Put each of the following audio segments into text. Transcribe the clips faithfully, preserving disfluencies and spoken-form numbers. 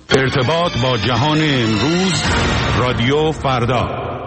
ارتباط با جهان امروز، رادیو فردا.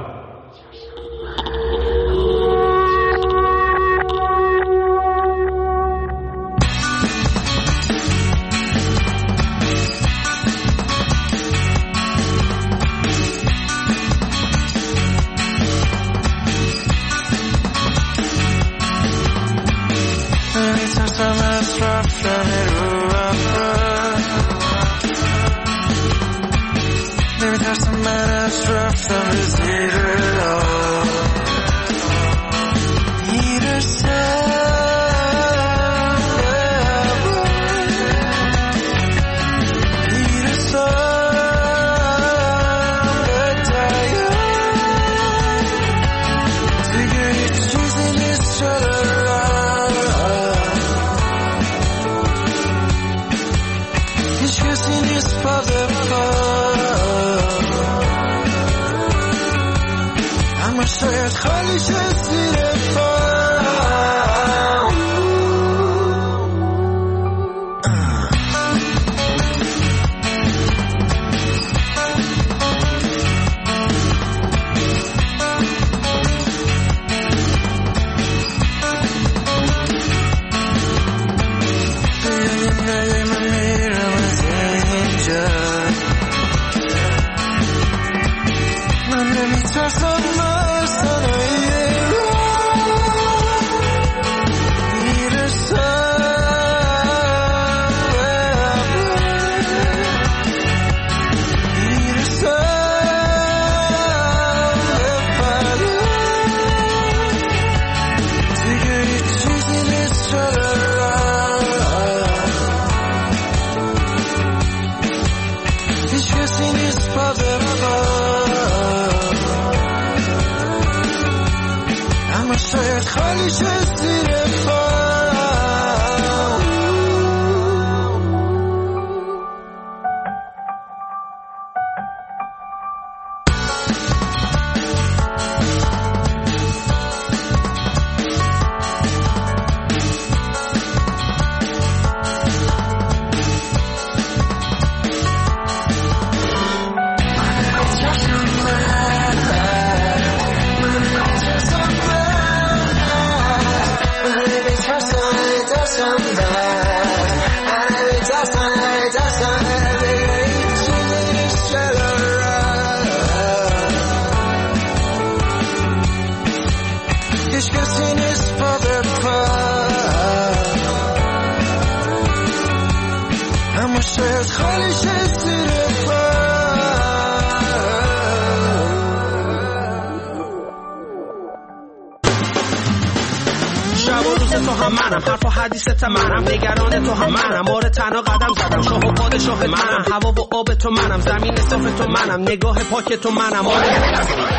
منم نگران تو هم منم آره تنها قدم زدم شاه و پادشاه منم هوا و آب تو منم زمین صاف تو منم نگاه پاک تو منم آره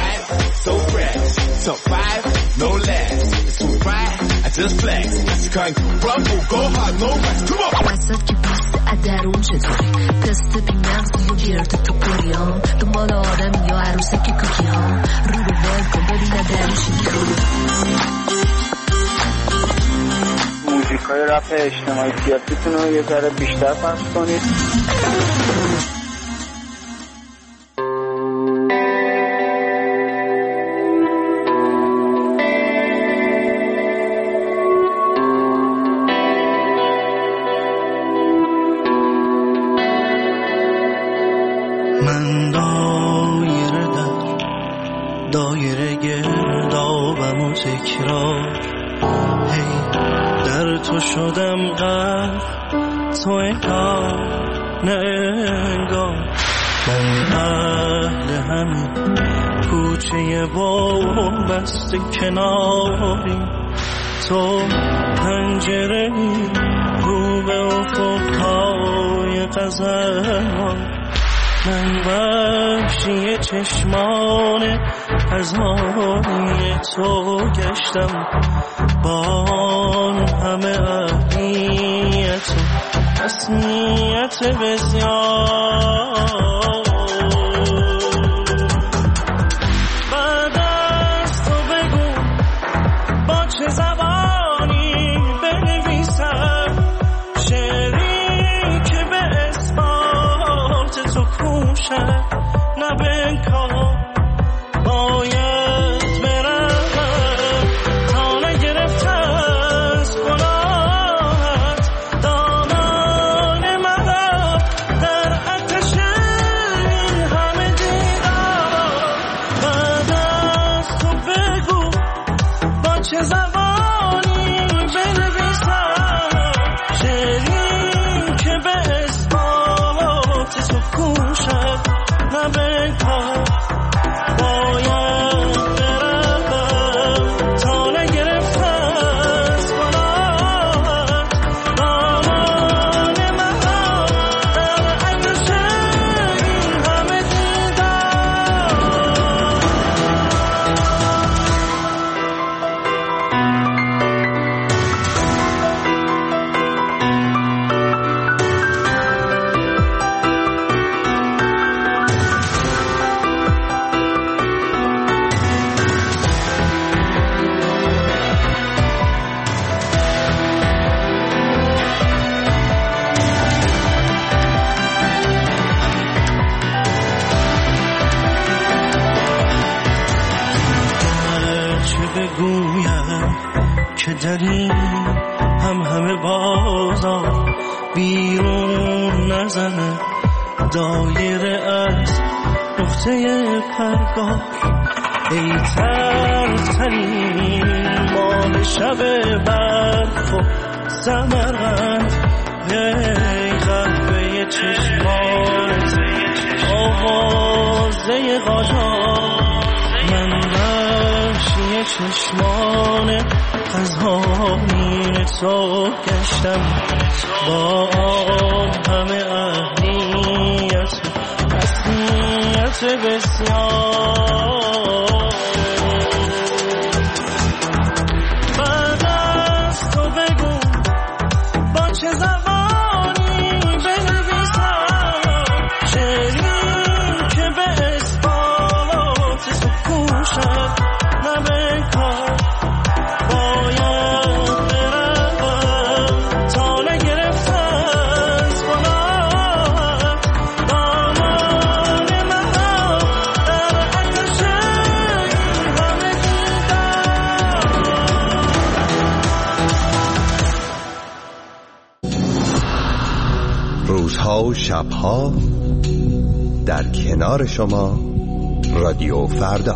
so fresh so five no less it's too bright I just flex I can't rumble go hard no rest come on واسط که پست ادرون چطوری تست بی مغزی و گرد تو پریام دنبال آدم یا عروسه که کوکی ها رو رو ول کن ببینه درشی موزیکای رپ اجتماعی سیاسیتون رو یه ذره بیشتر پخش کنید. من دایره در دایره گردابم و تکرار هی در تو شدم غرق تو انگار نه انگار من اهل همین کوچه با بسته کناری تو پنجره رو به افقهای غزل من وحشی چشمان از آنی تو گشتم با همه اهمیت و رسمیت بسیار بعد از تو بگو با چه زبانی بنویسم شعری که به اثبات تو سکون شد نه بنکار باید برم تا نگرفته از گناهت دامان مرا در آتش این همه دیدار. بعد از تو بگو با چه زبانی بنویسم شعری که به اثبات سکون شد نه بنکار باید برم تا نگرفته از گناهت دامان مرا در آتش این همه دیدار. چه بگویم که در این هم همه بازار بیرون نزنه دایره از نقطه پرگار. ای ترترین مال شب برف و سمرقند، ای قهوه چشمانت آوازه قاجار. من وحشی چشمان خزانین تو گشتم با همه اهلیت رسمیت بسیار. بعد از تو بگو با چه زبانی بنویسم شعری که به اثبات سکون شد نه بنکار باید برم تا نگرفته از گناهت دامان مرا در آتش این همه دیدار. روزها و شبها در کنار شما رادیو فردا.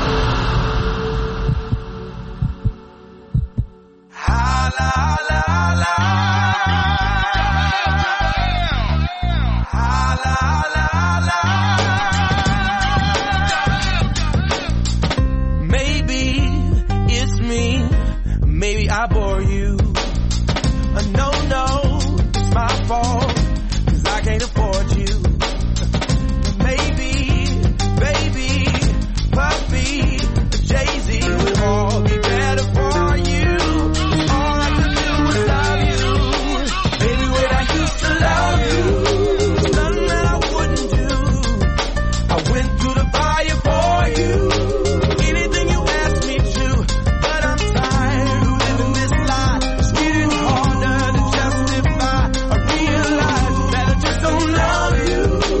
Maybe it's me, maybe I bore you. Uh, no, no, it's my fault, 'cause I can't afford you. Maybe, baby, puppy, Jay-Z would all be better for you. All I could do was love you. Baby, when I used to love you, nothing that I wouldn't do. I went through the fire for you. Anything you asked me to, but I'm tired of living this lie. It's getting harder to justify. I realize that I just don't love you.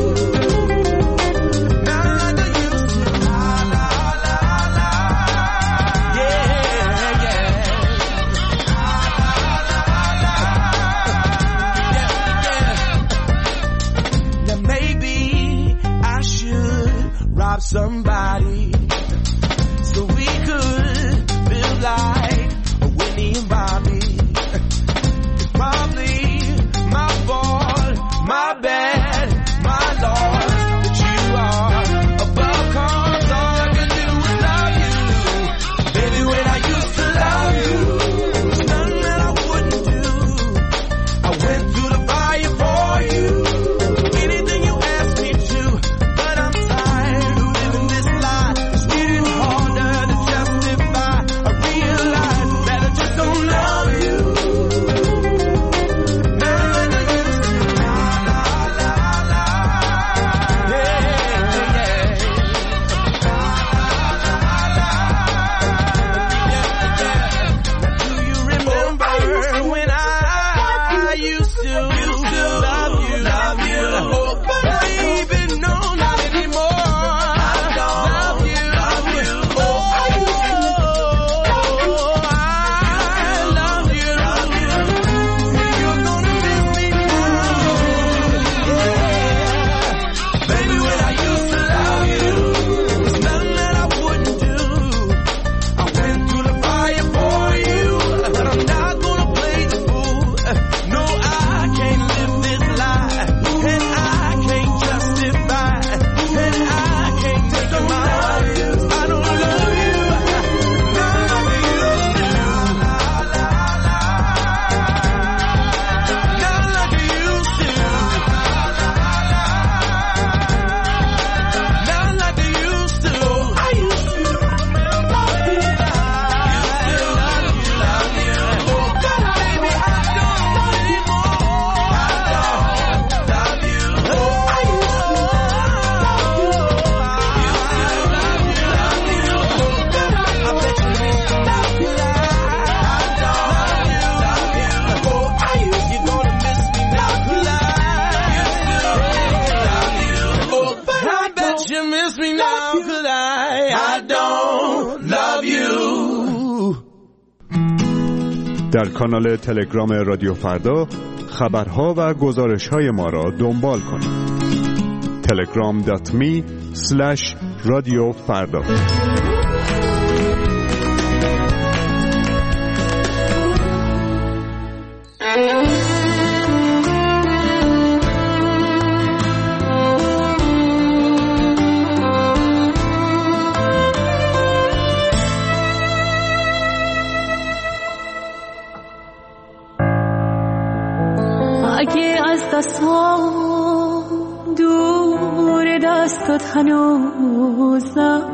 Not like I used to. La, la, la, la. Yeah, yeah. La, la, la, la. Yeah, yeah. Now maybe I should rob somebody so we could feel like Whitney and Bobby. It's probably my fault, my bad, my loss that you are above, 'cause all I can do is love you. Baby, when I used to love you, there's nothing that I wouldn't do. I went through the fire for you. Anything you asked me to, but I'm tired of living this lie. It's getting harder to justify. I realize در کانال تلگرام رادیو فردا خبرها و گزارش‌های ما را دنبال کنید. تلگرام دات می اسلش رادیو فردا. اگه از دستام دور دستات هنوزم،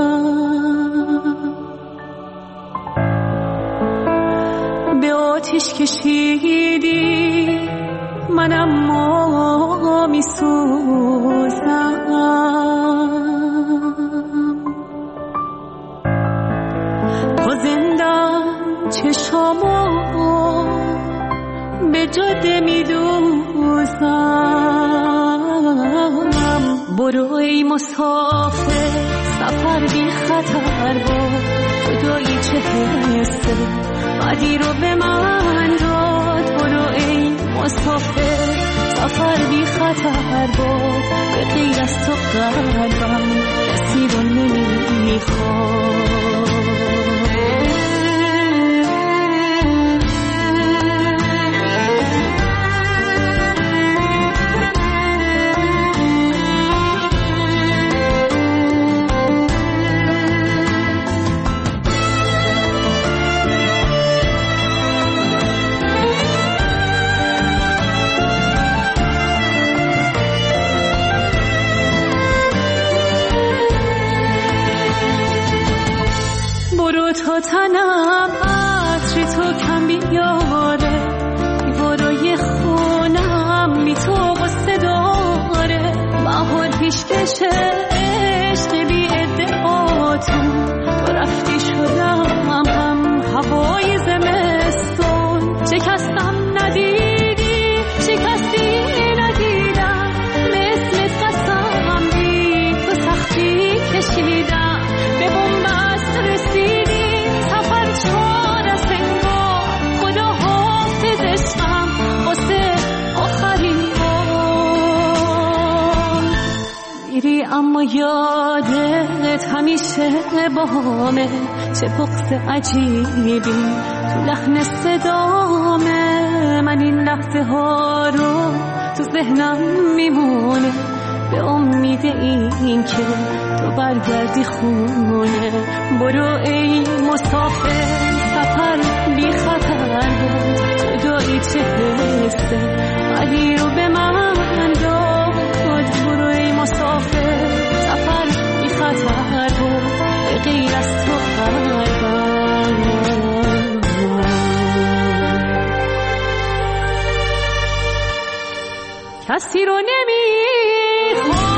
به آتیش کشیدی من اما می سوزم، تا زندم چشامو به جاده می دوزم. برو ای مسافر سفر بی خطر با خدایی چه حسه بدی رو به من داد. برو ای مسافر سفر بی خطر با به غیر از تو قلبم کسی رو نمیخواد. تا تنم عطر تو کم بیاره، دیوارای خونم بی تو غصه داره. بهار پیش کشه عشق بی ادعاتون، تو رفتی شدم هم هوای زمستون. شکستم ندیدی شکستی ندیدم، مثل قسم بی تو سختی کشیدم. به بنبست رسیدی چار از انگار، خدا حافظش هم واسه آخرین بار. میری اما یادت همیشه باهامه، چه بغض عجیبی تو لحن صدامه. من این لحظه ها رو تو ذهنم میمونه، به امید این که تو برگردی خونه. برو ای مسافر سفر بی خطر بود، جدایی چه حسه علی رو به من داد. برو ای مسافر سفر بی خطر بود، به غیر از تو قلبم کسی رو نمیخواد.